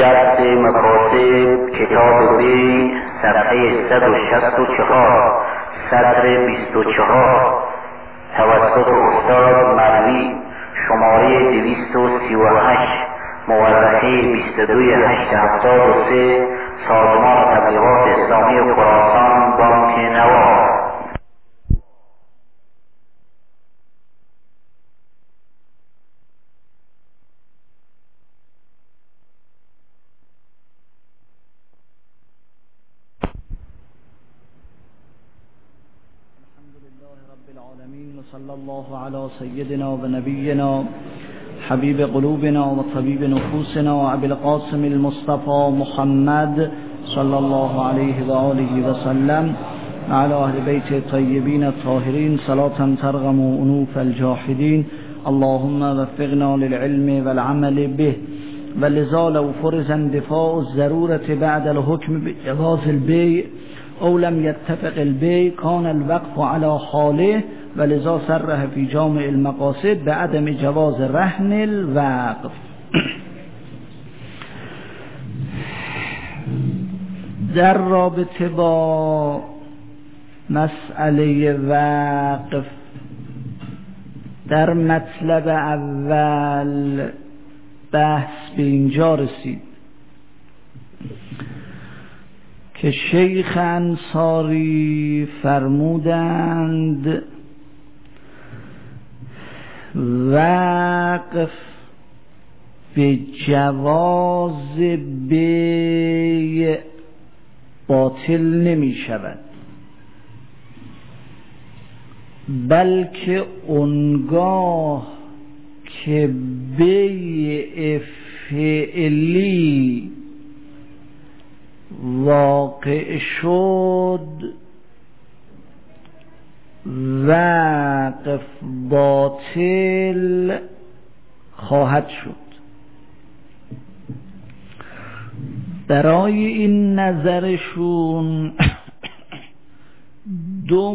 جبر مکاتب کتاب بی صفحه 164 سطر 24 توسط استاد مروی شماره 238 مورخه 22/873 سازمان تبلیغات اسلامی خراسان بانک نوار. صلى الله على سيدنا ونبينا حبيب قلوبنا وطبيب نفوسنا وأبي القاسم المصطفى محمد صلى الله عليه وآله وسلم وعلى أهل بيت الطيبين الطاهرين صلاة ترغم أنوف الجاحدين اللهم وفقنا للعلم والعمل به. ولذا لو فرض اندفاع الضرورة بعد الحكم بجواز البيع أو لم يتفق البيع كان الوقف على حاله، ولذا صرح في جامع المقاصد بعدم جواز رهن الوقف. در رابطه با مسئله وقف در مطلب اول بحث به اینجا رسید که شیخ انصاری فرمودند وقف به جواز بیع باطل نمی شود، بلکه اونگاه که بیع فعلی واقع شد وقف باطل خواهد شد. برای این نظرشون دو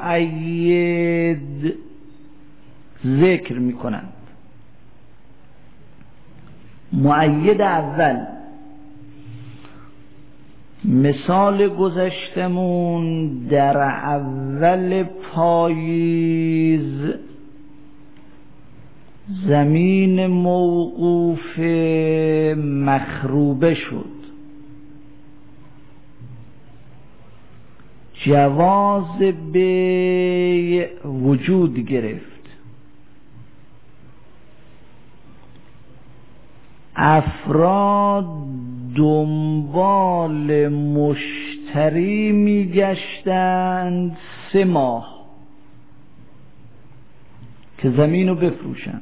مؤید ذکر میکنند. مؤید اول مثال گذشتمون در اول پاییز زمین موقوف مخروبه شد، جواز بیع وجود گرفت، افراد دنبال مشتری میگشتند 3 ماه که زمینو بفروشند،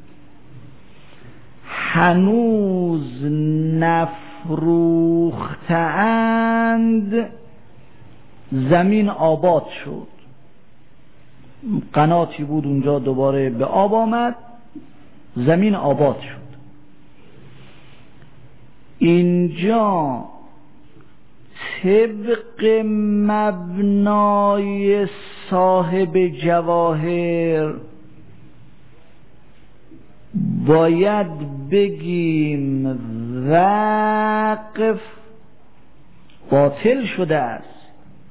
هنوز نفروختند، زمین آباد شد، قناتی بود اونجا دوباره به آب آمد، زمین آباد شد. اینجا طبق مبنای صاحب جواهر باید بگیم وقف باطل شده است،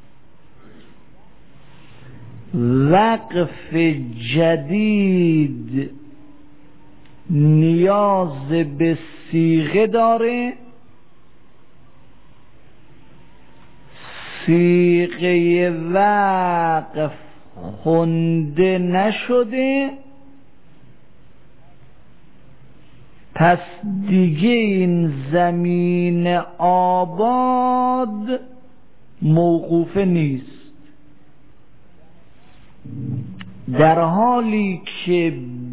وقف جدید نیاز به صیغه داره، صیغه وقف خونده نشده، پس دیگه این زمین آباد موقوفه نیست، در حالی که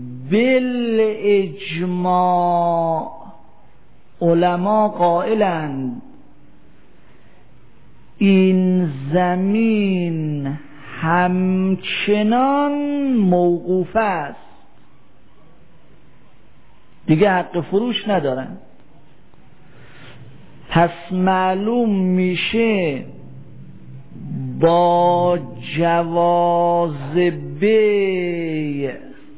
بالاجماع علما قائلند این زمین همچنان موقوف است، دیگه حق فروش ندارن. پس معلوم میشه با جواز بیع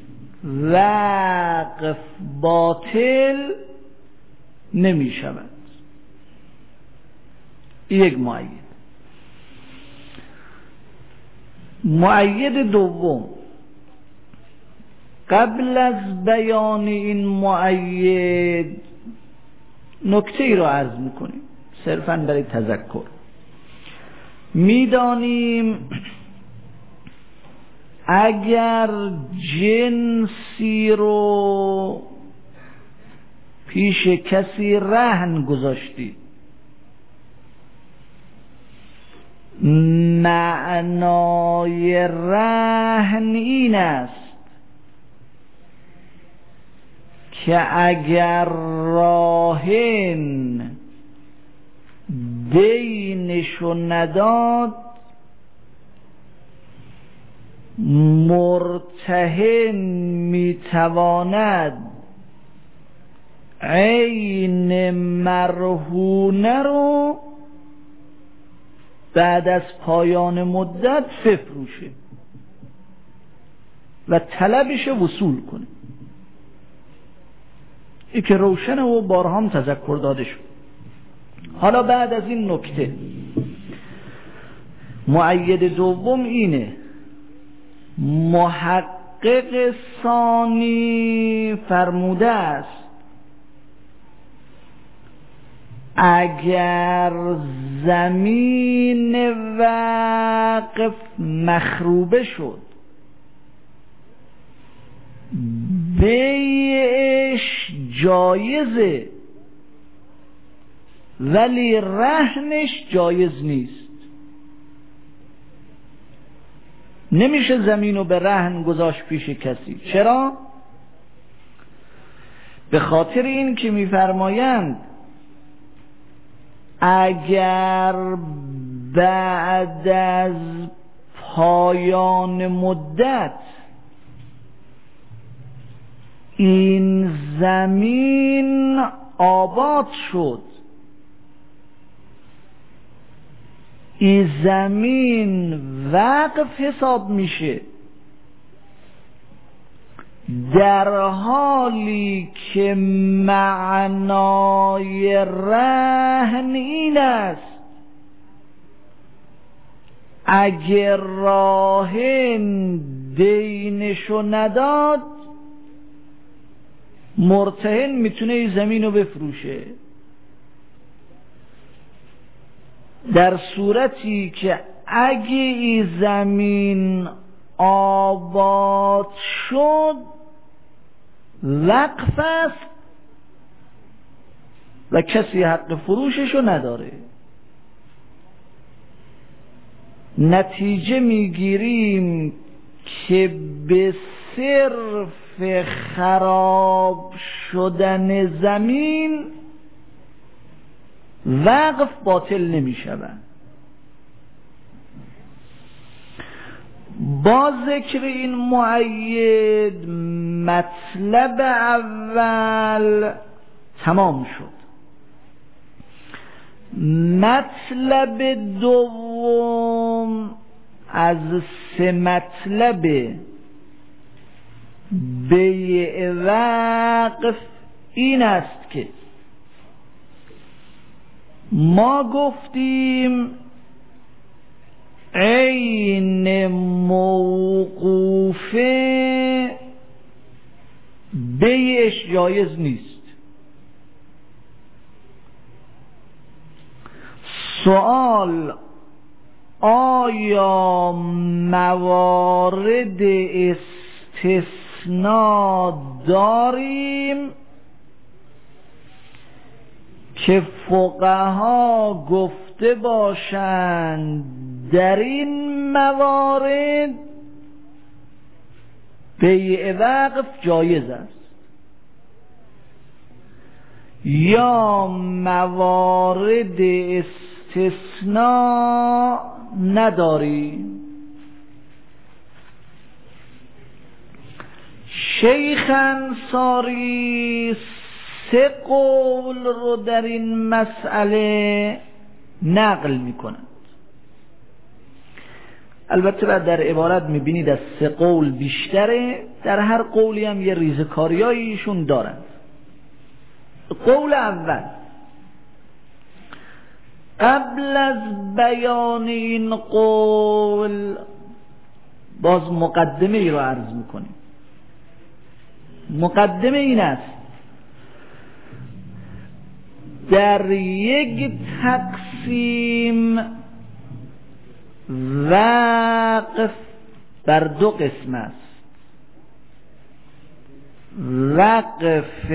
وقف باطل نمی شود. یک مؤید. مؤید دوم، قبل از بیان این مؤید نکته ای را عرض میکنیم صرفاً برای تذکر. میدانیم اگر جنسی رو پیش کسی رهن گذاشتی، معنای رهن این است که اگر راهن دینشو نداد، مرتهن میتواند عین مرهونه رو بعد از پایان مدت بفروشه و طلبش وصول کنه. این که روشنه و بارها هم تذکر داده شد. حالا بعد از این نکته، مؤید دوم اینه: محقق ثانی فرموده است اگر زمین وقف مخروبه شد، بیعش جایزه ولی رهنش جایز نیست. نمیشه زمینو به رهن گذاشت پیش کسی. چرا؟ به خاطر این که میفرمایند اگر بعد از پایان مدت این زمین آباد شد، این زمین وقف حساب میشه، در حالی که معنای رهن این است اگر راهن دینشو نداد، مرتهن میتونه این زمین رو بفروشه. در صورتی که اگه این زمین آباد شد وقف است و کسی حق فروششو نداره. نتیجه میگیریم که به صرف خراب شدن زمین وقف باطل نمی شود. با ذکر این مؤید مطلب اول تمام شد. مطلب دوم از 3 مطلب بیع وقف این است که ما گفتیم عین موقوفه بیعش جایز نیست. سوال: آیا موارد استثناء داریم که فقها گفته باشند در این موارد بیع وقف جایز است، یا موارد استثناء نداریم؟ شیخ انصاری 3 قول رو در این مسئله نقل می کنند. البته بعد در عبارت می بینید از 3 قول بیشتره، در هر قولی هم یه ریزکاریایی ایشون دارند. قول اول: قبل از بیان این قول باز مقدمه ای رو عرض میکنیم. مقدمه این است در یک تقسیم وقف بر دو قسم است: وقف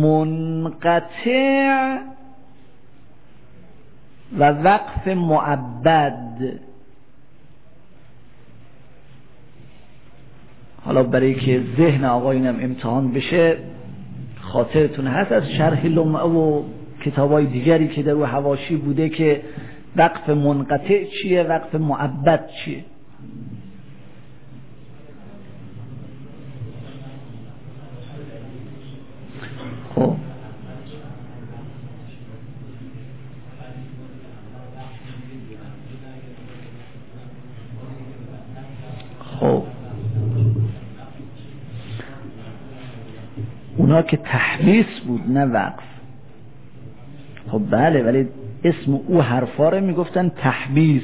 منقطع و وقف مؤبد. حالا برای که ذهن آقایونم امتحان بشه، خاطرتون هست از شرح لمعه و کتابای دیگری که در او حواشی بوده که وقف منقطع چیه، وقف مؤبد چیه. خب اونا که تحبیس بود نه وقف. خب بله، ولی اسم او حرفا رو میگفتن تحبیس.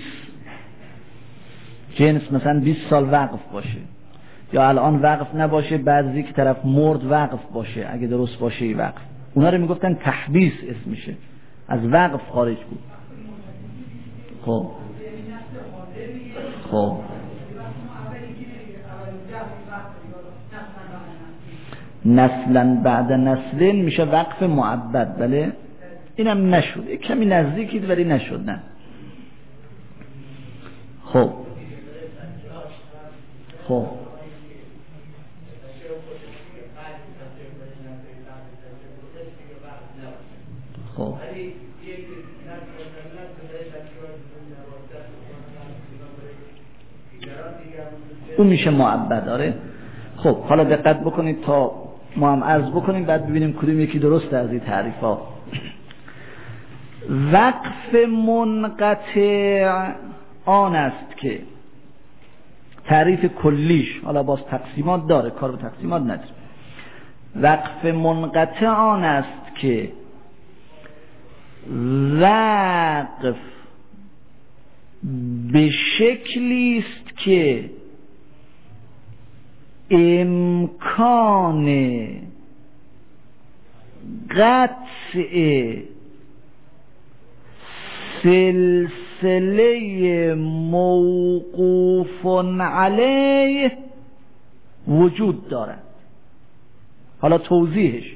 جنس مثلا 20 سال وقف باشه، یا الان وقف نباشه بعضی که طرف مرد وقف باشه، اگه درست باشه ای وقف. اونا رو میگفتن تحبیس اسمشه، از وقف خارج بود. خب نسلا بعد نسلین میشه وقف مؤبد. بله اینم نشد، کمی نزدیکید ولی نشد. نه خب اون میشه مؤبد. آره خب حالا دقت بکنید تا ما هم عرض بکنیم، بعد ببینیم کدوم یکی درسته از این تعریف ها. وقف منقطع آن است که تعریف کلیش، حالا باز تقسیمات داره، کار به تقسیمات نداره. وقف منقطع آن است که وقف به شکلی است که امکان قطع سلسله موقوف علیه وجود دارد. حالا توضیحش،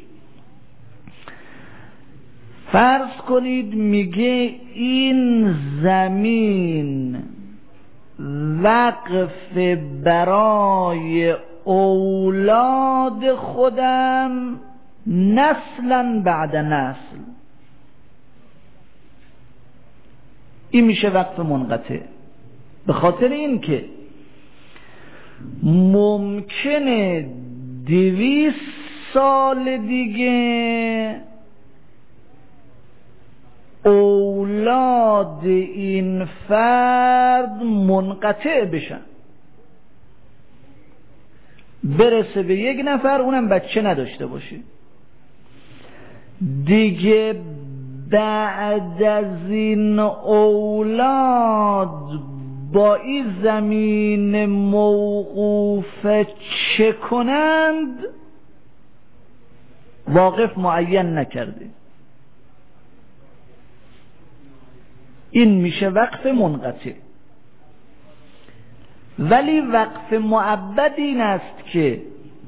فرض کنید میگه این زمین وقف برای اولاد خودم نسلا بعد نسل. این میشه وقف منقطع. به خاطر این که ممکنه 200 سال دیگه اولاد این فرد منقطع بشن، برسه به یک نفر اونم بچه نداشته باشه دیگه. بعد از این اولاد با این زمین موقوف چه کنند واقف معین نکرده. این میشه وقف منقطع. ولی وقف مؤبد این است که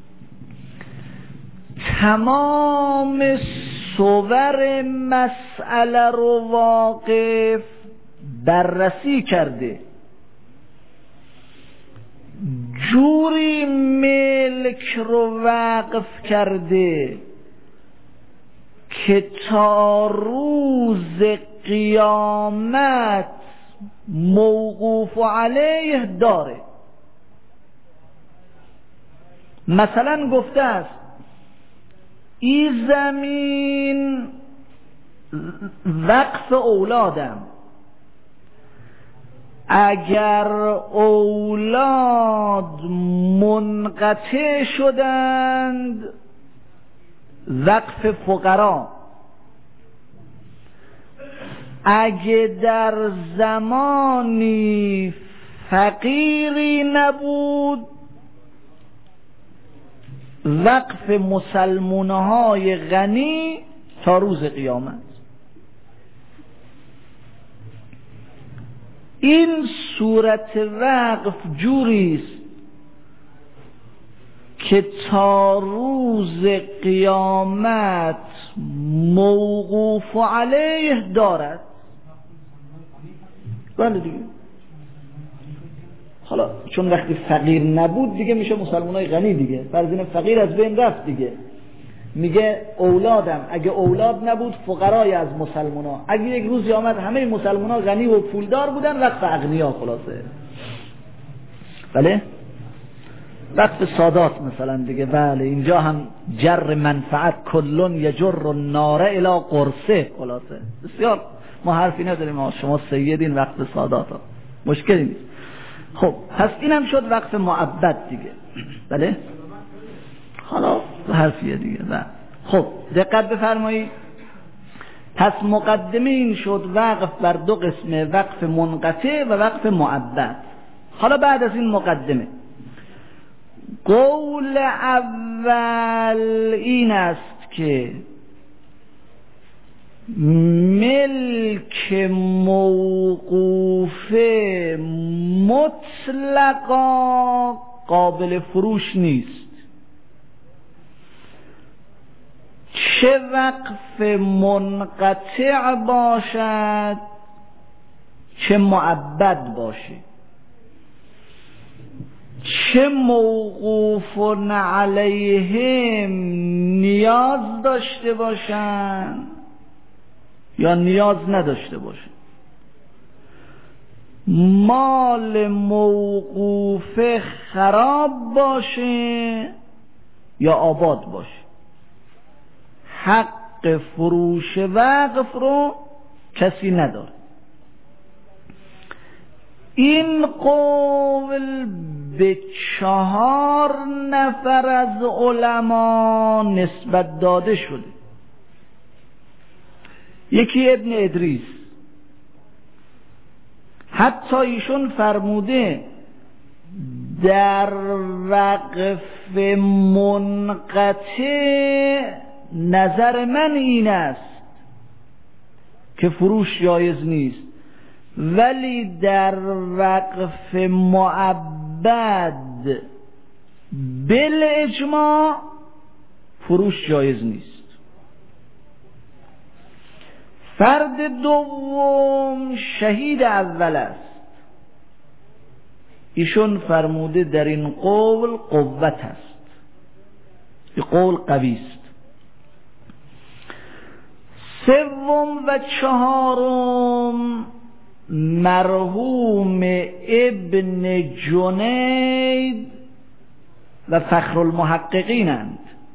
تمام صور مسئله رو واقف بررسی کرده، جوری ملک رو وقف کرده که تا روز قیامت موقوف علیه داره. مثلا گفته است این زمین وقف اولادم، اگر اولاد منقطع شدند وقف فقرا، اگه در زمانی فقیری نبود وقف مسلمان‌های غنی تا روز قیامت. این صورت وقف جوریست که تا روز قیامت موقوف علیه دارد. بله دیگه. حالا چون وقتی فقیر نبود دیگه میشه مسلمانای غنی دیگه، فرض اینه فقیر از بین رفت دیگه. میگه اولادم، اگه اولاد نبود فقرای از مسلمانا، اگه یک روزی آمد همه مسلمانا غنی و پولدار بودن وقف اغنیا خلاصه. بله وقف سادات مثلا دیگه. بله اینجا هم جر منفعت کلون یجر النار الی قرصه خلاصه. بسیار ما حرفی نداریم، شما سیدین وقف سادات ها، مشکلی نیست. خب پس اینم شد وقف معبد دیگه. بله حالا حرفیه دیگه. خب دقت بفرمایید. پس مقدمه این شد وقف بر دو قسمه، وقف منقطع و وقف معبد. حالا بعد از این مقدمه قول اول این است که ملک موقوف مطلقا قابل فروش نیست، چه وقف منقطع باشد چه معبد باشه، چه موقوف علیهم نیاز داشته باشن یا نیاز نداشته باشن. مال موقوف خراب باشه یا آباد باشه، حق فروش وقف رو کسی نداره. این قول به 4 نفر از علما نسبت داده شده. یکی ابن ادریس، حتی ایشون فرموده در وقف منقطع نظر من این است که فروش جایز نیست، ولی در وقف معبد بالاجماع فروش جایز نیست. فرد دوم شهید اول است، ایشون فرموده در این قول قوت است، این قول قوی است. سوم و چهارم مرحوم ابن جنید و فخر المحققینند.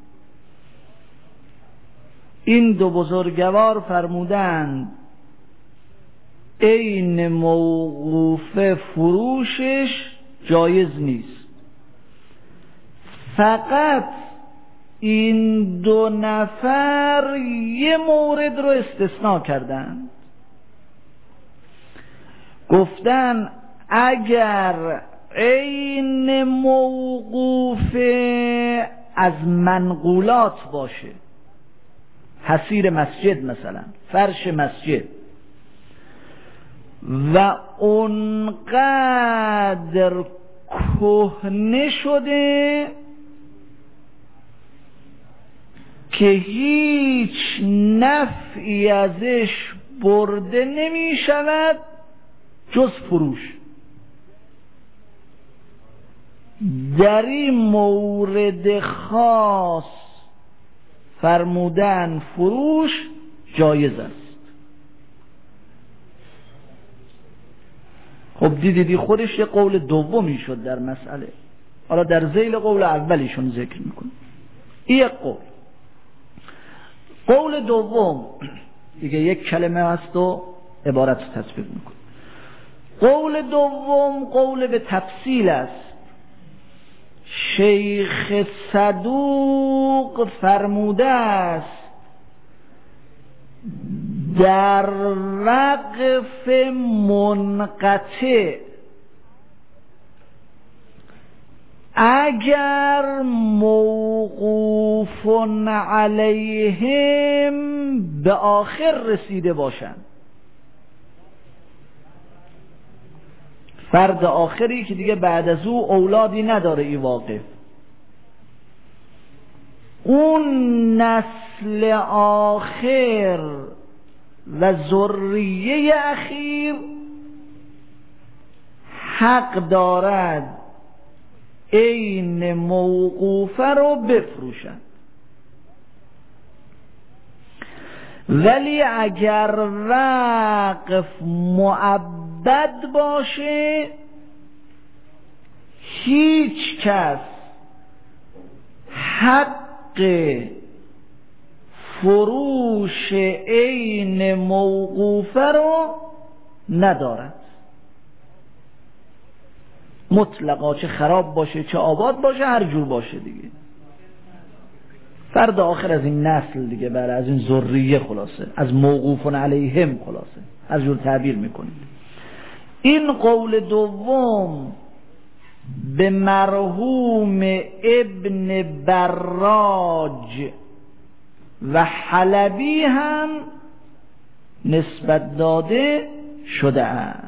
این دو بزرگوار فرمودند عین موقوف فروشش جایز نیست، فقط این 2 نفر یه مورد رو استثناء کردن. گفتن اگر عین موقوف از منقولات باشه، حصیر مسجد مثلا، فرش مسجد، و اونقدر کهنه شده که هیچ نفعی ازش برده نمی شود جز فروش، در این مورد خاص فرمودن فروش جایز است. خب دیدی خودش یه قول دومی شد در مسئله. حالا در ذیل قول اولیشون ذکر میکنه. این قول. قول دوم دیگه یک کلمه هست و عبارت رو تصویر میکنه. قول دوم قول به تفصیل است. شیخ صدوق فرموده است در وقف منقطع اگر موقوف علیهم به آخر رسیده باشند، فرد آخری که دیگه بعد از او اولادی نداره، ای واقف، اون نسل آخر و ذریه اخیر حق دارد عین موقوفه رو بفروشند. ولی اگر وقف مؤبد باشه هیچ کس حق فروش عین موقوفه رو ندارد، مطلقا، چه خراب باشه چه آباد باشه، هر جور باشه دیگه. فرد آخر از این نسل دیگه، برای از این ذریه، خلاصه از موقوف علیهم، خلاصه از جور تعبیر میکنید. این قول دوم به مرحوم ابن براج و حلبی هم نسبت داده شده است.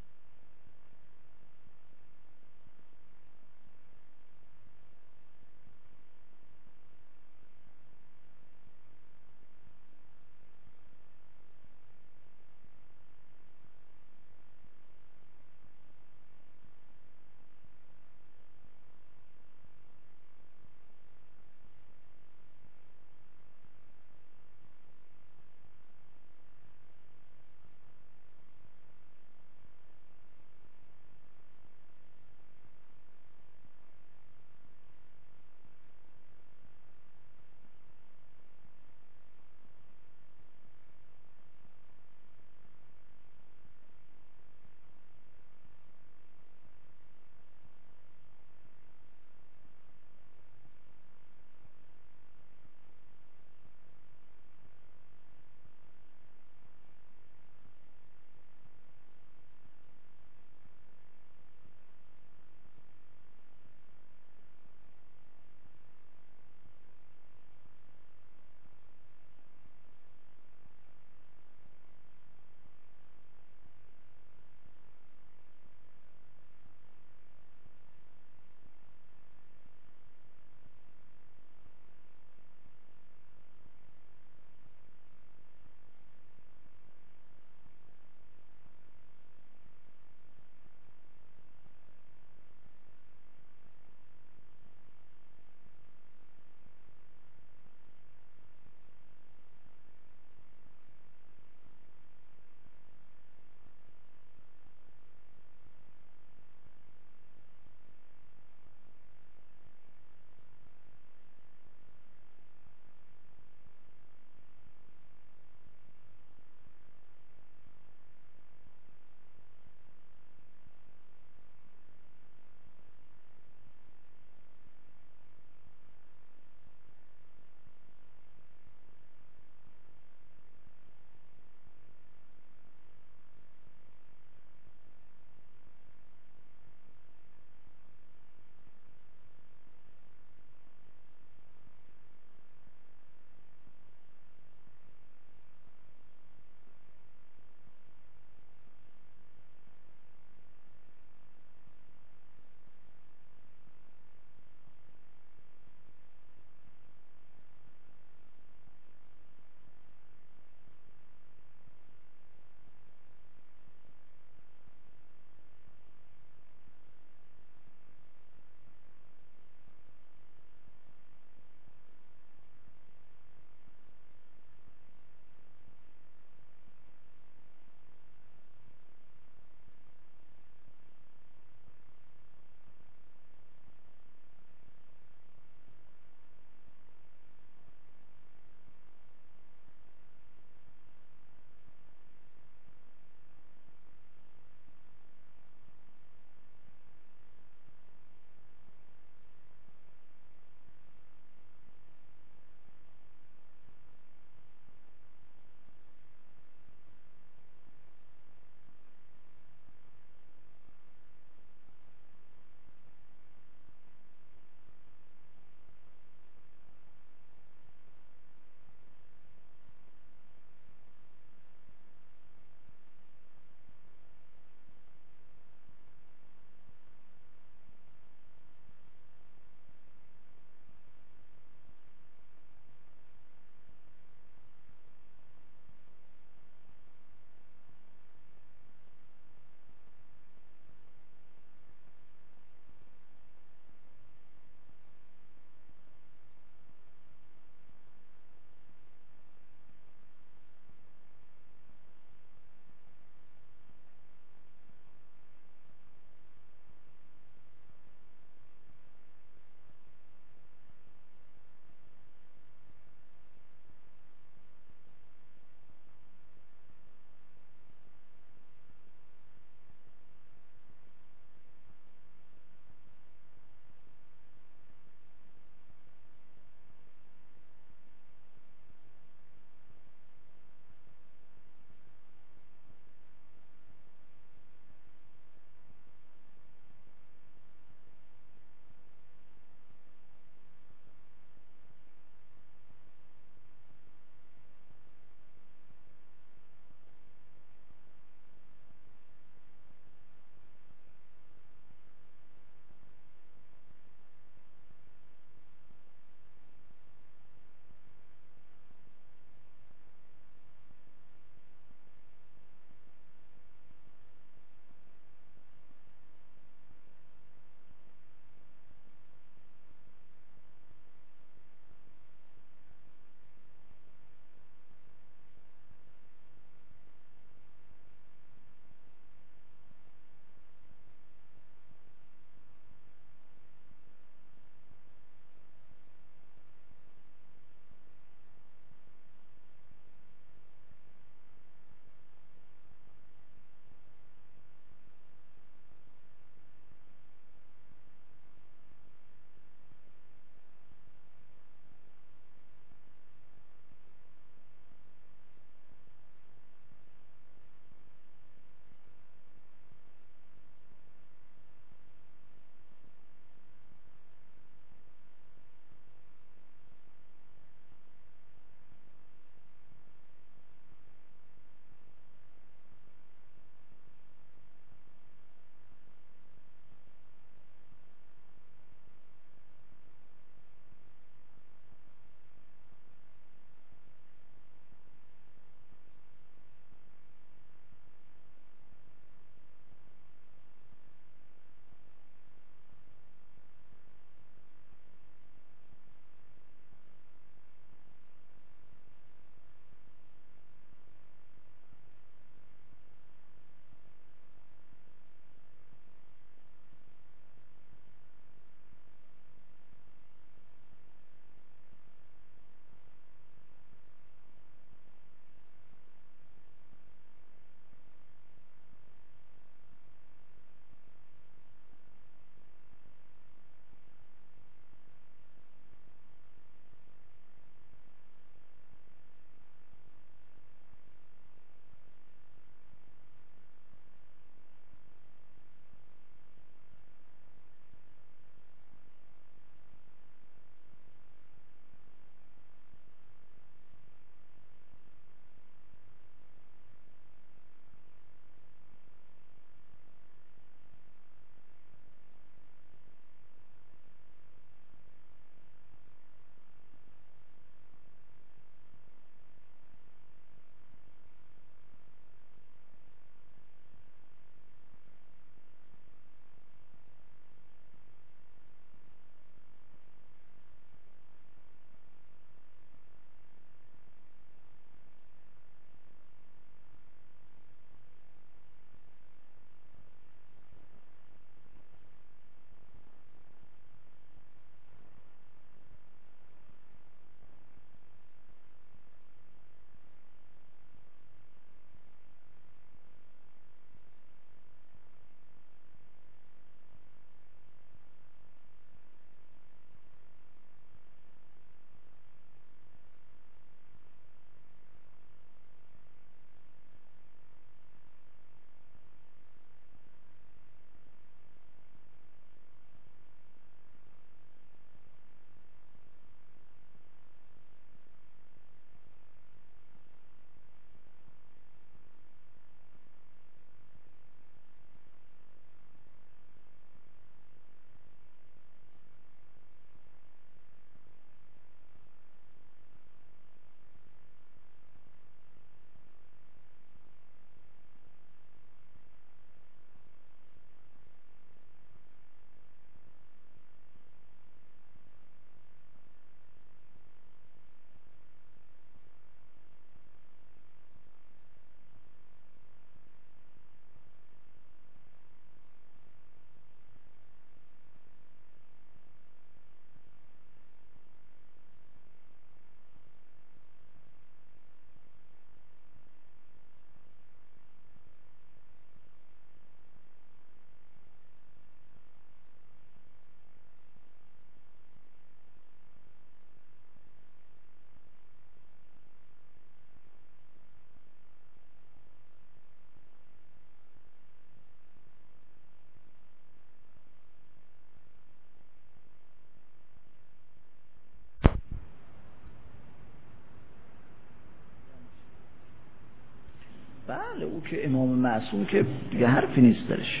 بله او که امام معصوم که دیگه حرفی نیست درش.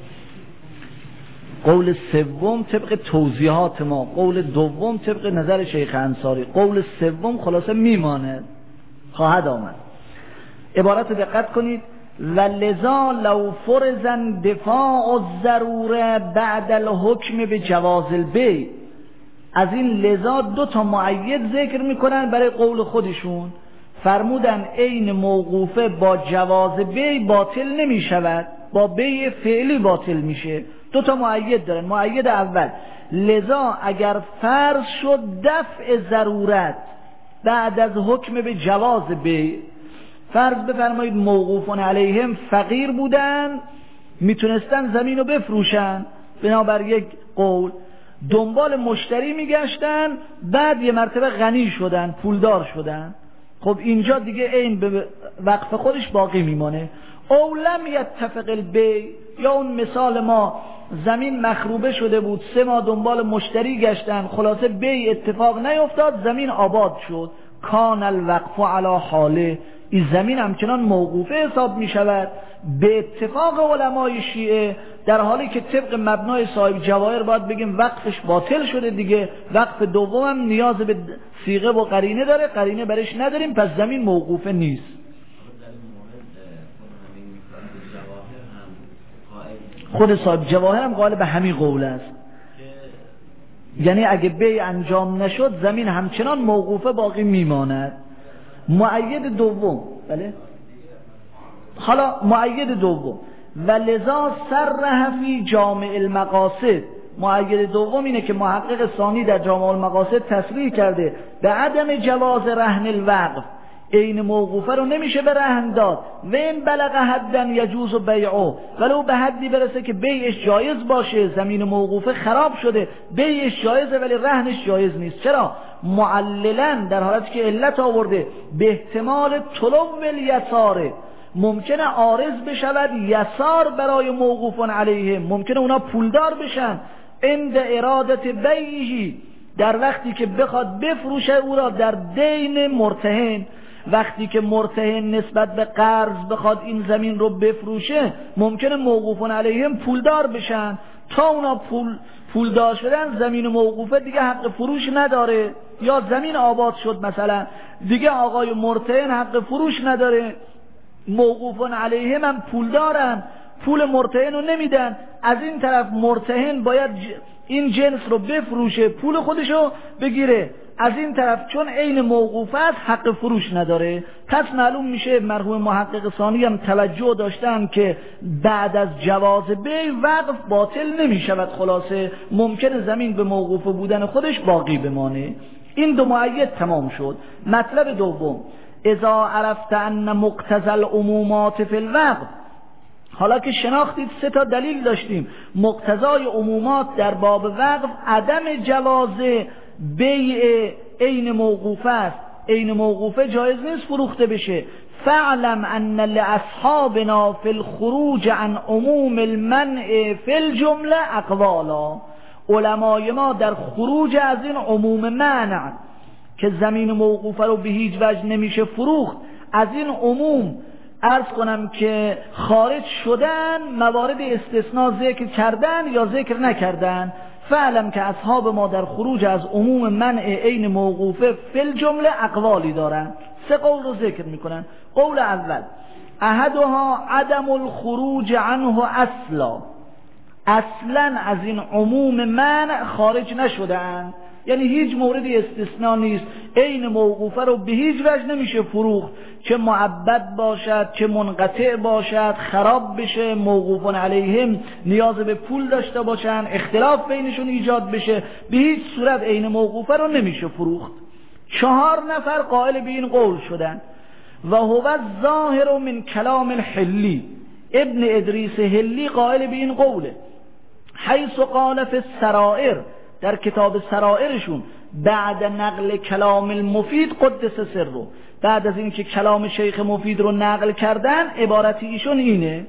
قول سوم طبق توضیحات ما، قول دوم طبق نظر شیخ انصاری، قول سوم خلاصه میماند، خواهد آمد. عبارت دقت کنید: و لذا لو فرزن دفاع الضروره بعد الحکم به جواز البیع. از این لذا دو تا مؤید ذکر میکنن برای قول خودشون، فرمودن عین موقوفه با جواز بیع باطل نمیشود، با بیع فعلی باطل میشه. دو تا مؤید دارن. مؤید اول: لذا اگر فرض شد دفع ضرورت بعد از حکم به جواز بیع، فرض بفرمایید موقوفون علیهم فقیر بودن، میتونستن زمین رو بفروشن، بنابر یک قول دنبال مشتری میگشتن، بعد یه مرتبه غنی شدن، پولدار شدن. خب اینجا دیگه این به وقف خودش باقی میمانه. او لم یتفق البیع، یا اون مثال ما زمین مخروبه شده بود، 3 ماه دنبال مشتری گشتن، خلاصه بیع اتفاق نیفتاد، زمین آباد شد، کان الوقف علی حاله، این زمین همچنان موقوفه حساب می شود به اتفاق علمای شیعه، در حالی که طبق مبنای صاحب جواهر باید بگیم وقفش باطل شده دیگه. وقف دوم هم نیاز به صیغه و قرینه داره، قرینه برش نداریم، پس زمین موقوفه نیست. خود صاحب جواهر هم قائل به همین قول است، یعنی اگه بیع انجام نشد زمین همچنان موقوفه باقی میماند. مؤید دوم، بله حالا مؤید دوم: و لذا صرح فی جامع المقاصد. مؤید دوم اینه که محقق ثانی در جامع المقاصد تصریح کرده به عدم جواز رهن الوقف، عین موقوفه رو نمیشه به رهن داد. و این بلغ حدا یجوز بیعه، ولو به حدی برسه که بیعش جایز باشه، زمین موقوفه خراب شده، بیعش جایزه ولی رهنش جایز نیست. چرا؟ معللا، در حالتی که علت آورده به احتمال طلوع الیساره، ممکنه عارض بشود یسار برای موقوفون علیه، ممکنه اونا پولدار بشن عند ارادت بیعه، در وقتی که بخواد بفروشه او را در دین مرتهن. وقتی که مرتهن نسبت به قرض بخواد این زمین رو بفروشه، ممکنه موقوفون علیهم پولدار بشن، تا اونا پولدار شدن زمین موقوفه دیگه حق فروش نداره، یا زمین آباد شد مثلا دیگه آقای مرتهن حق فروش نداره، موقوفون علیهم هم پولدارن، پول مرتهن رو نمیدن. از این طرف مرتهن باید این جنس رو بفروشه، پول خودشو بگیره، از این طرف چون عین موقوف است حق فروش نداره. پس معلوم میشه مرحوم محقق ثانی هم توجه داشتن که بعد از جواز بیع وقف باطل نمیشود، خلاصه ممکنه زمین به موقوف بودن خودش باقی بمانه. این دو مؤید تمام شد. مطلب دوم: اذا عرفت ان مقتضى العمومات فی الوقف. حالا که شناختید 3 تا دلیل داشتیم، مقتضای عمومات در باب وقف عدم جواز بیع عین موقوفه است، عین موقوفه جایز نیست فروخته بشه. فاعلم ان لاصحابنا فی الخروج عن عموم المنع فی الجمله اقوالا. علمای ما در خروج از این عموم منع که زمین موقوفه رو به هیچ وجه نمیشه فروخت، از این عموم عرض کنم که خارج شدن، موارد استثناء ذکر کردن یا ذکر نکردن. فعلم که اصحاب ما در خروج از عموم منع عین موقوفه فی الجمله اقوالی دارن. 3 قول رو ذکر میکنن. قول اول: احدها عدم الخروج عنه اصلا از این عموم منع خارج نشدن، یعنی هیچ موردی استثناء نیست، عین موقوفه رو به هیچ وجه نمیشه فروخت، چه معبد باشد چه منقطع باشد، خراب بشه، موقوفون علیهم نیاز به پول داشته باشن، اختلاف بینشون ایجاد بشه، به هیچ صورت عین موقوفه رو نمیشه فروخت. 4 نفر قائل به این قول شدن. و هو الظاهر من کلام الحلی، ابن ادریس حلی قائل به این قوله، حیث قال فی السرائر، در کتاب سرائرشون بعد نقل کلام المفید قدس سره، بعد از اینکه کلام شیخ مفید رو نقل کردن، عبارت ایشون اینه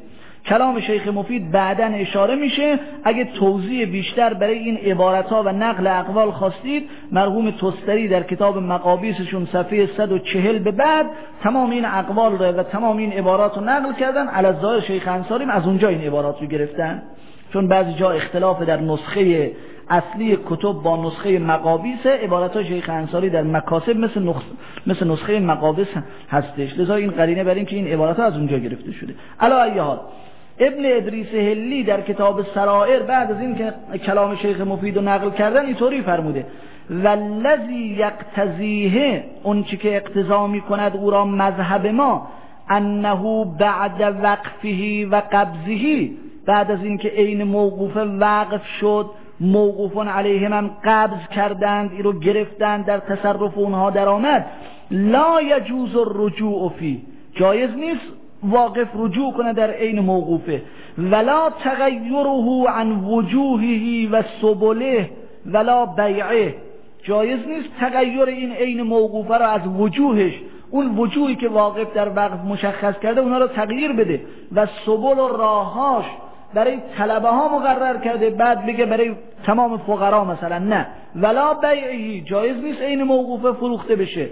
کلام شیخ مفید بعداً اشاره میشه. اگه توضیح بیشتر برای این عبارت‌ها و نقل اقوال خواستید، مرحوم توستری در کتاب مقابیسشون صفحه 140 به بعد تمام این اقوال رو و تمام این عبارات رو نقل کردن. علی الظاهر شیخ انصاری از اونجا این عبارات رو گرفتن، چون بعضی جا اختلاف در نسخه اصلی کتب با نسخه مقابیس. عبارات شیخ انصاری در مکاسب مثل نسخه مقابیس هستش، لذا این قرینه بر این که این عبارات از اونجا گرفته شده. علی ای حال ابن ادریس هلی در کتاب سرائر بعد از این که کلام شیخ مفید رو نقل کردن اینطوری فرموده: والذی یقتضیه، اون چی که اقتضا میکند او را مذهب ما، انه بعد وقفه و قبضه، بعد از این که عین موقوف وقف شد، موقوفون علیهم هم قبض کردند، این رو گرفتند، در تصرف اونها در آمد، لا یجوز الرجوع فی، جایز نیست واقف رجوع کنه در عین موقوفه، ولا تغیره عن وجوهه و سبله ولا بیعه، جایز نیست تغییر این عین موقوفه را از وجوهش، اون وجوهی که واقف در وقف مشخص کرده اونا رو تغییر بده، و سبل و راهاش برای طلبه ها مقرر کرده بعد بگه برای تمام فقرا مثلا نه، ولا بیعه، جایز نیست عین موقوفه فروخته بشه،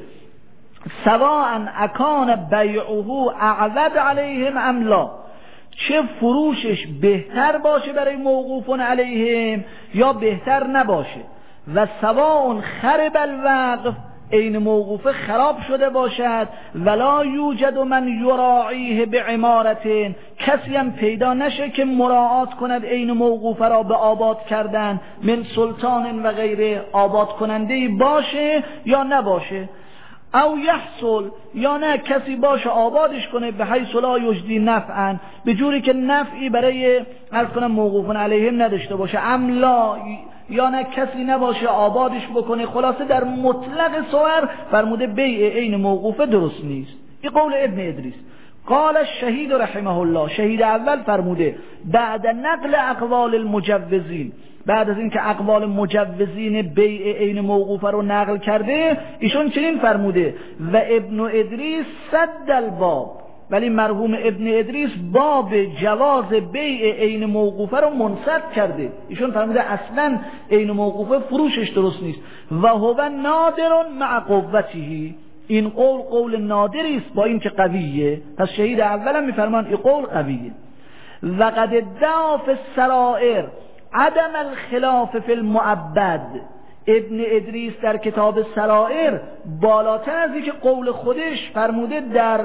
سواء اکان بیعه اعود علیهم ام لا، چه فروشش بهتر باشه برای موقوفون علیهم یا بهتر نباشه، و سواء خرب الوقف، عین موقوفه خراب شده باشد، ولا یوجد من یراعیه بعمارتین، کسی هم پیدا نشه که مراعات کند عین موقوفه را به آباد کردن، من سلطان و غیره، آباد کننده باشه یا نباشه، او یحصل، یا نه کسی باشه آبادش کنه، به حیث لا یجدی نفعا، به جوری که نفعی برای عرض کنم موقوفون علیهم نداشته باشه، املا، یا نه کسی نباشه آبادش بکنه. خلاصه در مطلق صور فرموده بیع عین موقوفه درست نیست. این قول ابن ادریس. قال الشهید رحمه الله، شهید اول فرموده بعد نقل اقوال المجوزین، بعد از این که اقوال مجوزین بیع عین موقوفه رو نقل کرده، ایشون چنین فرموده: و ابن ادریس سد الباب، ولی مرحوم ابن ادریس باب جواز بیع عین موقوفه رو منسد کرده. ایشون فرموده اصلا عین موقوفه فروشش درست نیست، و هو نادر مع قوته، این قول نادری است با این که قویه. پس شهید اولم میفرمان این قول قویه. و قد ادعا فی السرائر عدم الخلاف فی المعبد، ابن ادریس در کتاب سرائر بالاتر از این که قول خودش فرموده در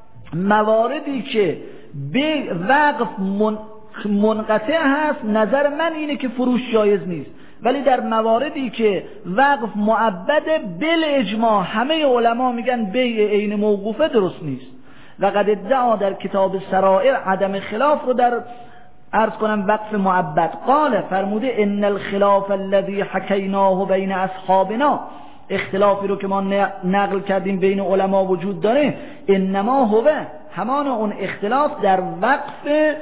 مواردی که به وقف منقطع هست، نظر من اینه که فروش جایز نیست، ولی در مواردی که وقف معبد بل اجماع همه علما میگن بیع عین موقوفه درست نیست. و قد ادعا در کتاب سرائر عدم خلاف رو در عرض کنم وقف معبد. قال فرموده ان الخلاف الذي حكيناه بين اصحابنا، اختلافی رو که ما نقل کردیم بین علما وجود داره، انما هو، همان اون اختلاف در وقف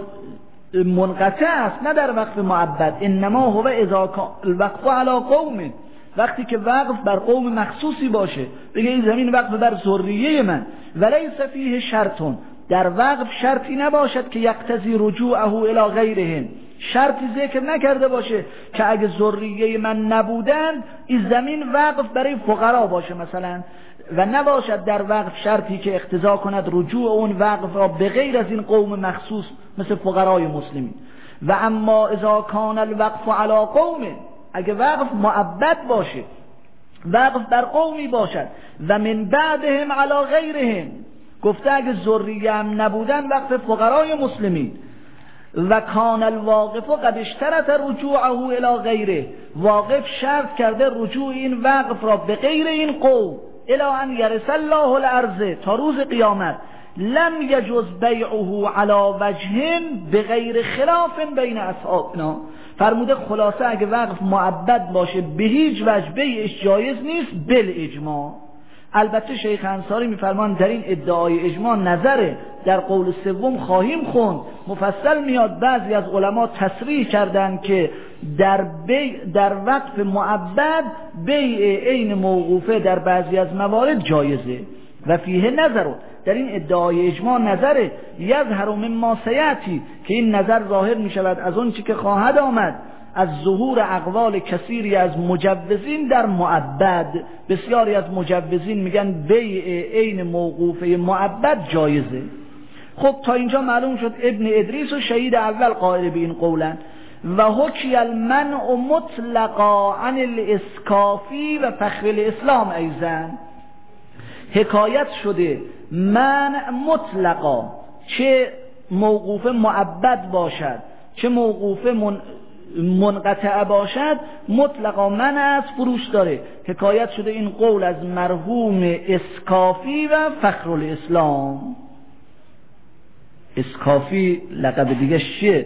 منقطع است نه در وقف معبد. انما هو اذا الوقف على قوم، وقتی که وقف بر قوم مخصوصی باشه، بگه این زمین وقف بر ذریه من، ولیس فیه شرطون، در وقف شرطی نباشد که یقتضی رجوعه الی غیرهم، شرطی ذکر نکرده باشه که اگه ذریه من نبودن این زمین وقف برای فقرا باشه مثلا، و نباشد در وقف شرطی که اقتضا کند رجوع اون وقف را به غیر از این قوم مخصوص مثل فقرای مسلمین. و اما اذا کان الوقف علی قوم، اگه وقف معبد باشه، وقف بر قومی باشد، و من بعدهم علی غیرهم، گفته اگه ذریه هم نبودن وقف فقرای مسلمین، و کان الواقف قد اشترط رجوعه الی غیره، واقف شرط کرده رجوع این وقف را به غیر این قوم، الی ان یرث الله الارض، تا روز قیامت، لم یجوز بیعه علی وجه بغیر خلاف بین اصحابنا. فرموده خلاصه اگه وقف معبد باشه به هیچ وجه بیعش جایز نیست بل اجماع. البته شیخ انصاری میفرمان در این ادعای اجماع نظره، در قول سوم خواهیم خوند مفصل میاد. بعضی از علما تصریح کردند که در وقف معبد بیع عین موقوفه در بعضی از موارد جایزه. و فیه نظر، در این ادعای اجماع نظره یظهر مما سیأتی، که این نظر ظاهر می شود از اون چی که خواهد آمد، از ظهور اقوال کثیری از مجوزین در معبد. بسیاری از مجوزین میگن بیع عین موقوفه معبد جایزه. خب تا اینجا معلوم شد ابن ادریس و شهید اول قائل به این قولن. و حکی المنع مطلقا عن الاسکافی و فخر الاسلام ایضا، حکایت شده منع مطلقا، چه موقوف معبد باشد چه موقوف منقطع باشد، مطلقا منع از فروش داره. حکایت شده این قول از مرحوم اسکافی و فخر الاسلام. اسکافی لقب دیگه چیه؟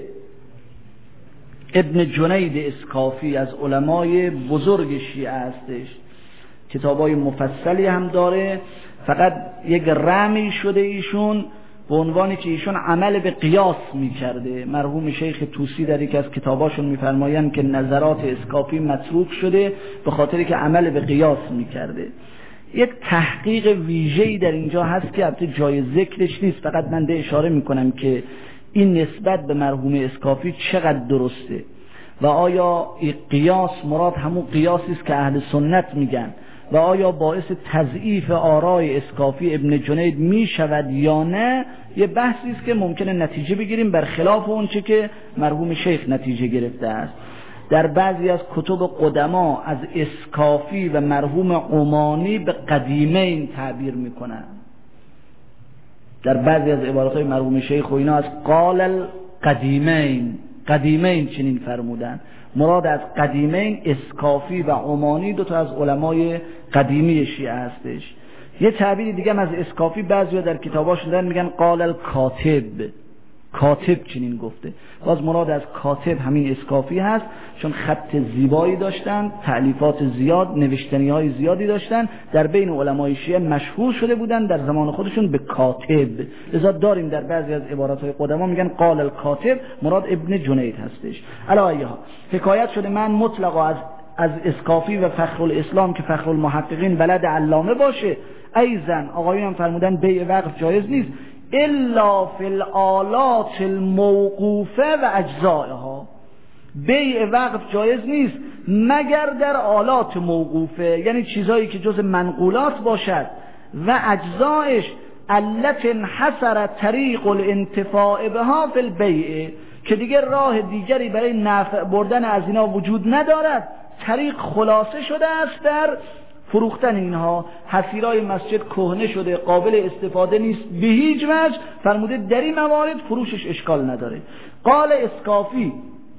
ابن جنید اسکافی از علمای بزرگ شیعه هستش، کتابای مفصلی هم داره. فقط یک رمی شده ایشون به عنوانی که ایشون عمل به قیاس میکرده. مرحوم شیخ طوسی در یک از کتاباشون میفرمایند که نظرات اسکافی متروک شده به خاطری که عمل به قیاس میکرده. یک تحقیق ویژه‌ای در اینجا هست که البته جای ذکرش نیست، فقط من ده اشاره میکنم که این نسبت به مرحوم اسکافی چقدر درسته و آیا قیاس مراد همون قیاسی است که اهل سنت میگن و آیا باعث تضعیف آرای اسکافی ابن جنید می شود یا نه. یه بحثی است که ممکنه نتیجه بگیریم بر خلاف اون چه که مرحوم شیخ نتیجه گرفته است. در بعضی از کتب قدما از اسکافی و مرحوم قمانی به قدیمین تعبیر میکنن. در بعضی از عباراتهای مرحوم شیخ و اینا از قال قدیمین چنین فرمودن. مراد از قدیمین اسکافی و عمانی دو تا از علمای قدیمی شیعه هستش. یه تعبیر دیگه از اسکافی بعضیا در کتاباشون دارن میگن قال کاتب چنین گفته. باز مراد از کاتب همین اسکافی هست، چون خط زیبایی داشتن، تألیفات زیاد، نوشتنی‌های زیادی داشتن، در بین علمای شیعه مشهور شده بودن در زمان خودشون به کاتب. لذا داریم در بعضی از عبارات‌های قدما میگن قال الکاتب، مراد ابن جنید هستش. علیها حکایت شده من مطلقا از اسکافی و فخر الاسلام که فخر المحققین بلد علامه باشه. ایزن آقایون هم فرمودن بیع وقف جایز نیست الا فی الآلات الموقوفه و اجزائها. بیع وقف جایز نیست مگر در آلات موقوفه، یعنی چیزایی که جز منقولات باشد، و اجزایش علت انحصر طریق الانتفاع بها فی البیع، که دیگه راه دیگری برای نفع بردن از اینا وجود ندارد، طریق خلاصه شده است در فروختن اینها. حصیرای مسجد کهنه شده، قابل استفاده نیست به هیچ وجه، فرموده در این موارد فروشش اشکال نداره. قال اسکافی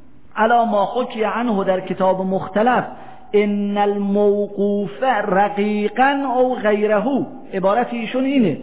علی ما حکی عنه در کتاب مختلف ان الموقوف رقیقا او غیره، عبارت ایشون اینه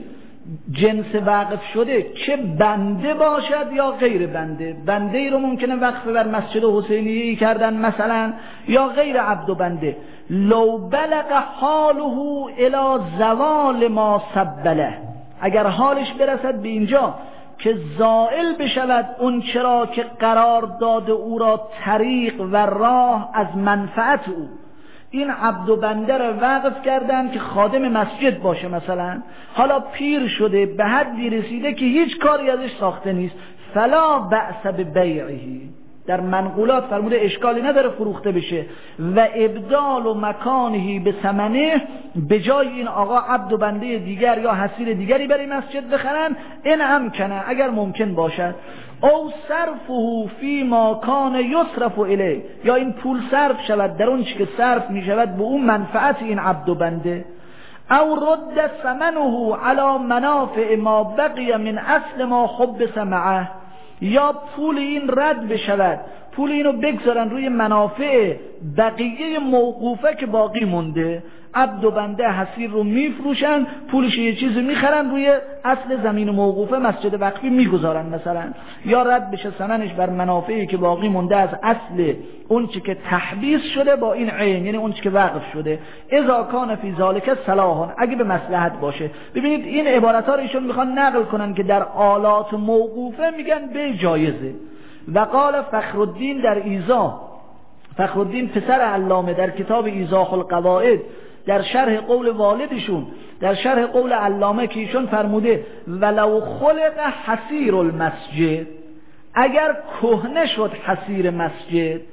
جنس وقف شده چه بنده باشد یا غیر بنده. بنده ای رو ممکنه وقف بر مسجد حسینی کردن مثلا، یا غیر عبد و بنده. لو بلغ حاله الی زوال ما سبله، اگر حالش برسد به اینجا که زائل بشود اون چرا که قرار داده او را طریق و راه از منفعت او. این عبد و بنده را وقف کردن که خادم مسجد باشه مثلا، حالا پیر شده به حدی رسیده که هیچ کاری ازش ساخته نیست، فلا بأس ببیعه. در منقولات فرموده اشکالی نداره فروخته بشه. و ابدال و مکانهی به ثمنه، به جای این آقا عبد و بنده دیگر یا حصیر دیگری برای مسجد بخرن، این امکنه اگر ممکن باشد. او صرفه فی ما کان یصرف الیه، یا این پول صرف شود در اون چی که صرف می شود به اون منفعت این عبد و بنده. او رد ثمنه علی منافع ما بقی من اصل ما حبس معه، یا پول این رد بشود، پول اینو بگذارن روی منافع بقیه موقوفه که باقی مونده. عبد و بنده حصیر رو میفروشن، پولش یه چیزی میخرن روی اصل زمین موقوفه مسجد وقفی میگذارن مثلا، یا رد بشه ثمنش بر منافعی که باقی مونده از اصل اون چی که تحبیس شده با این عین، یعنی اون چی که وقف شده. اذا کان فی ذلک صلاح، اگه به مصلحت باشه. ببینید این عبارت ها رو ایشون میخوان نقل کنن که در آلات موقوفه میگن به جایزه. و قال فخرالدین در ایضاح، فخرالدین پسر علامه در کتاب ایضاح القواعد در شرح قول والدشون، در شرح قول علامه که ایشون فرموده ولو خلق حسیر المسجد، اگر کهنه شد حسیر مسجد.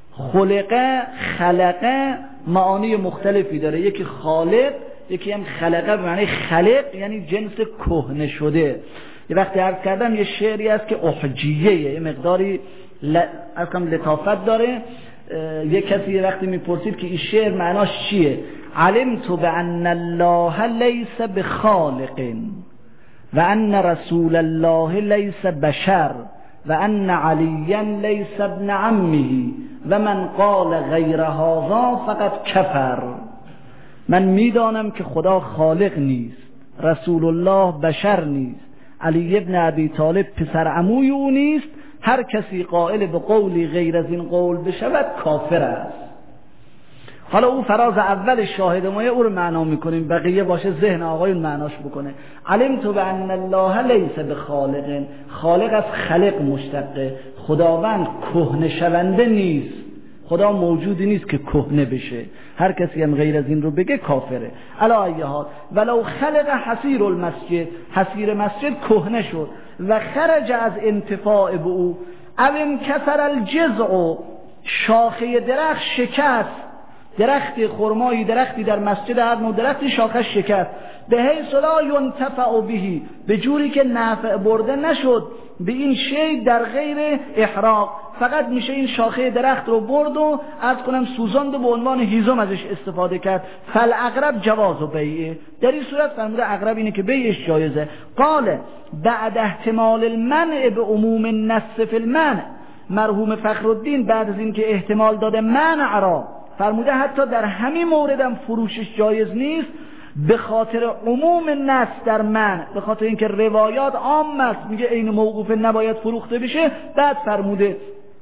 خلقه معانی مختلفی داره، یکی خالق، یکی هم خلقه به معنی خلق، یعنی جنس کهنه شده. یه وقتی عرض کردم یه شعری هست که احجیه، یه مقداری لطافت داره. یه کسی یه وقتی میپرسید که این شعر معناش چیه، علمت بان الله لیس بخالق و ان رسول الله لیس بشر و ان علیا لیس ابن عمه و من قال غیر هذا فقط کفر. من میدانم که خدا خالق نیست، رسول الله بشر نیست، علی ابن ابی طالب پسر عموی او نیست. هر کسی قائل به قولی غیر از این قول بشود کافر است. حالا او فراز اول شاهد ما او رو معنا میکنیم، بقیه باشه ذهن آقایون معناش بکنه. علمت بان الله لیس بخالق، خالق از خلق مشتقه، خداوند کهنه شونده نیست، خدا موجودی نیست که کهنه بشه. هر کسی هم غیر از این رو بگه کافره. علی ای حال ولو خلق حسیر المسجد، حسیر مسجد کهنه شد و خرج از انتفاع به او، او انکسر الجذع، شاخه درخت شکست، درخت خرمایی، درختی در مسجد هر نوع درختی شاخه شکست، به حیث لا ینتفع به، به جوری که نفع برده نشد به این شی در غیر احراق. فقط میشه این شاخه درخت رو برد و عرض کنم سوزاند و به عنوان هیزم ازش استفاده کرد. فالاقرب جواز و بیعه، در این صورت فرموده اقرب اینه که بیعش جایزه. قال بعد احتمال المنع به عموم النص فی المنع، مرحوم فخرالدین بعد از این که احتمال داده منع را فرموده حتی در همین موردم فروشش جایز نیست، به خاطر عموم نص در منع، به خاطر اینکه روایات عام است، میگه این موقوف نباید فروخته بشه. بعد فرموده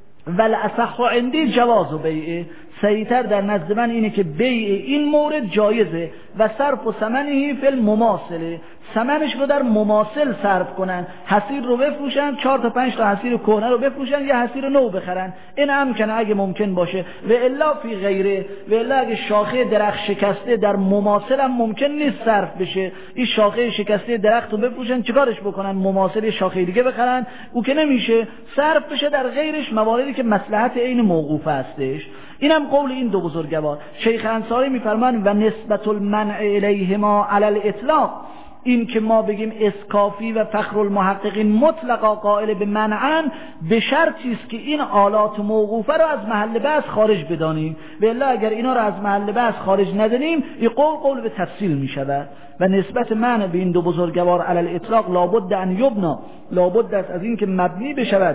ول اصح عندی جواز و بیعه، صحیح‌تر در نزد من اینه که بیع این مورد جایزه و صرف و ثمنه فی المماثله، ثمنش رو در مماثل صرف کنن، حسیر رو بفروشن، 4 تا 5 تا حسیر کهنه رو بفروشن یا حسیر نو بخرن، این امکنه اگه ممکن باشه. و الا فی غیره، و الا اگه شاخه درخت شکسته در مماثل هم ممکن نیست صرف بشه، این شاخه شکسته درخت رو بفروشن چیکارش بکنن، مماثل شاخه دیگه بخرن، او که نمیشه صرف بشه در غیرش، مواردی که مصلحت عین موقوف هستش. اینم قول این دو بزرگوار. شیخ انصاری میفرمان و نسبت المنع الیهما علی الاطلاق، این که ما بگیم اسکافی و فخر المحققین مطلقا قائل به منعن، به شرطی است که این آلات موقوفه رو از محل بحث خارج بدانیم، و الا اگر اینا رو از محل بحث خارج ندانیم این قول به تفصیل می شود. و نسبت منع به این دو بزرگوار علی الاطلاق لابد ان یبنا، لابد است از این که مبنی بشود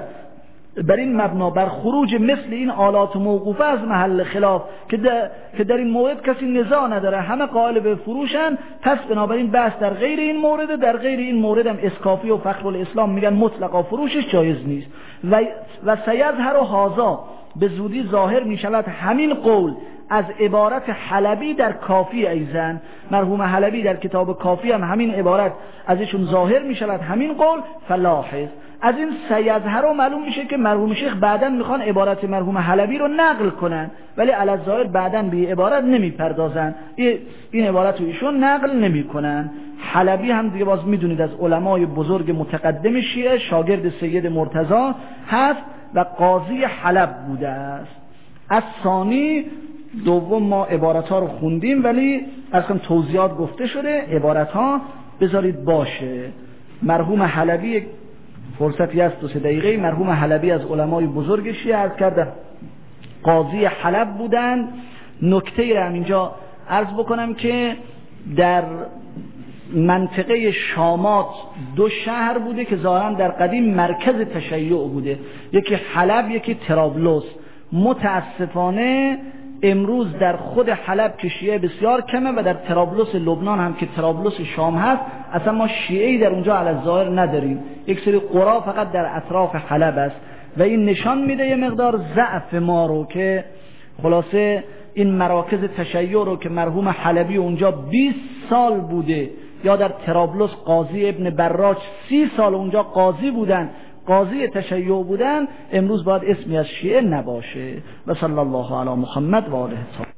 بر این مبنا، بر خروج مثل این آلات موقوفه از محل خلاف، که در این مورد کسی نزاع نداره، همه قائل به فروشن، پس بنابراین بحث در غیر این مورد، در غیر این مورد هم اسکافی و فخر الاسلام میگن مطلقا فروشش جایز نیست. و سیظهر هذا، به زودی ظاهر میشود همین قول از عبارت حلبی در کافی ایزن، مرحوم حلبی در کتاب کافی هم همین عبارت ازشون ظاهر میشود همین قول. فلاحظ از این سیظهر رو معلوم میشه که مرحوم شیخ بعداً میخوان عبارت مرحوم حلبی رو نقل کنن، ولی علی ظاهر بعداً به عبارت نمیپردازن، این عبارت رو ایشون نقل نمیکنن. حلبی هم دیگه باز میدونید از علمای بزرگ متقدم شیعه، شاگرد سید مرتضی هست و قاضی حلب بوده است. از ثانی دوم ما عبارت ها رو خوندیم، ولی اصلا توضیحات گفته شده، عبارت ها بذارید باشه. مرحوم حلبی، فرصتی هست 2-3 دقیقه، مرحوم حلبی از علمای بزرگ شیعه عرض کردم قاضی حلب بودن. نکته را اینجا عرض بکنم که در منطقه شامات 2 شهر بوده که ظاهرا در قدیم مرکز تشیع بوده، یکی حلب یکی طرابلس. متاسفانه امروز در خود حلب که شیعه بسیار کمه و در طرابلس لبنان هم که طرابلس شام هست اصلا ما شیعه‌ای در اونجا علی الظاهر نداریم، یک سری قرا فقط در اطراف حلب است و این نشان میده یه مقدار ضعف ما رو، که خلاصه این مراکز تشیع رو که مرحوم حلبی اونجا 20 سال بوده، یا در طرابلس قاضی ابن براج 30 سال اونجا قاضی بودن، قاضی تشیع بودن، امروز باید اسمی از شیعه نباشه. و صلی الله علی محمد و آله.